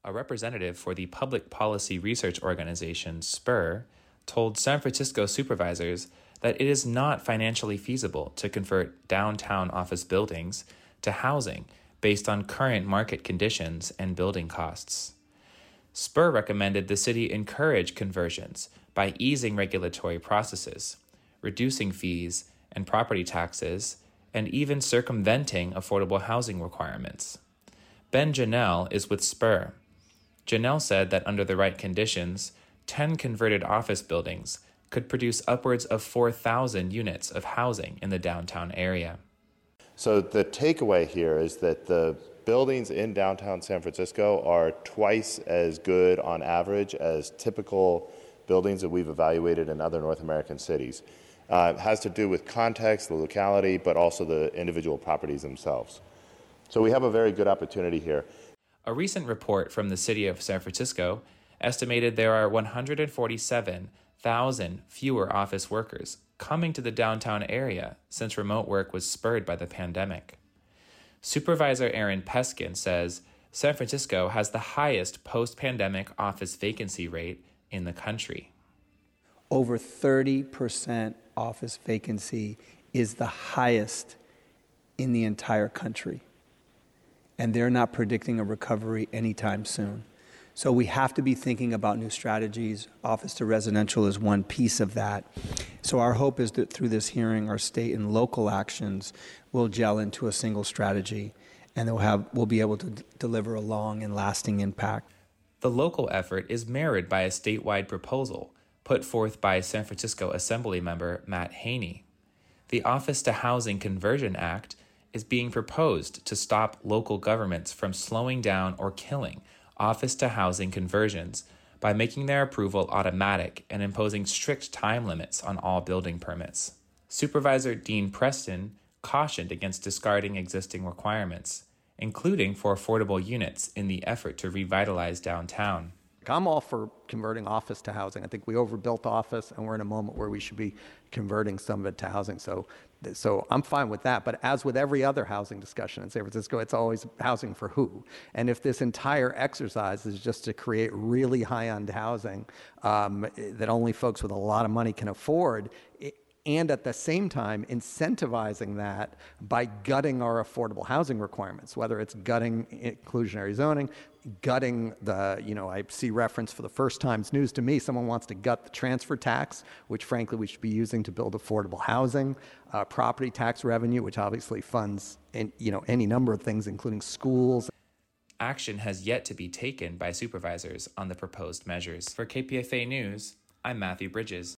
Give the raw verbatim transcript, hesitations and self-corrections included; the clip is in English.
A representative for the public policy research organization SPUR told San Francisco supervisors that it is not financially feasible to convert downtown office buildings to housing based on current market conditions and building costs. SPUR recommended the city encourage conversions by easing regulatory processes, reducing fees and property taxes, and even circumventing affordable housing requirements. Ben Janelle is with SPUR. Janelle said that under the right conditions, ten converted office buildings could produce upwards of four thousand units of housing in the downtown area. So the takeaway here is that the buildings in downtown San Francisco are twice as good on average as typical buildings that we've evaluated in other North American cities. Uh, it has to do with context, the locality, but also the individual properties themselves. So we have a very good opportunity here. A recent report from the city of San Francisco estimated there are one hundred forty-seven thousand fewer office workers coming to the downtown area since remote work was spurred by the pandemic. Supervisor Aaron Peskin says San Francisco has the highest post-pandemic office vacancy rate in the country. Over thirty percent office vacancy is the highest in the entire country. And they're not predicting a recovery anytime soon. So we have to be thinking about new strategies. Office to residential is one piece of that. So our hope is that through this hearing, our state and local actions will gel into a single strategy, and we'll have we'll be able to d- deliver a long and lasting impact. The local effort is mirrored by a statewide proposal put forth by San Francisco Assembly member Matt Haney. The Office to Housing Conversion Act is being proposed to stop local governments from slowing down or killing office to housing conversions by making their approval automatic and imposing strict time limits on all building permits. Supervisor Dean Preston cautioned against discarding existing requirements, including for affordable units in the effort to revitalize downtown. I'm all for converting office to housing. I think we overbuilt office, and we're in a moment where we should be converting some of it to housing. So, so I'm fine with that. But as with every other housing discussion in San Francisco, it's always housing for who. And if this entire exercise is just to create really high-end housing um, that only folks with a lot of money can afford, it, and at the same time incentivizing that by gutting our affordable housing requirements, whether it's gutting inclusionary zoning, gutting the, you know, I see reference for the first time, it's news to me, someone wants to gut the transfer tax, which frankly we should be using to build affordable housing, uh, property tax revenue, which obviously funds, in, you know, any number of things, including schools. Action has yet to be taken by supervisors on the proposed measures. For K P F A News, I'm Matthew Bridges.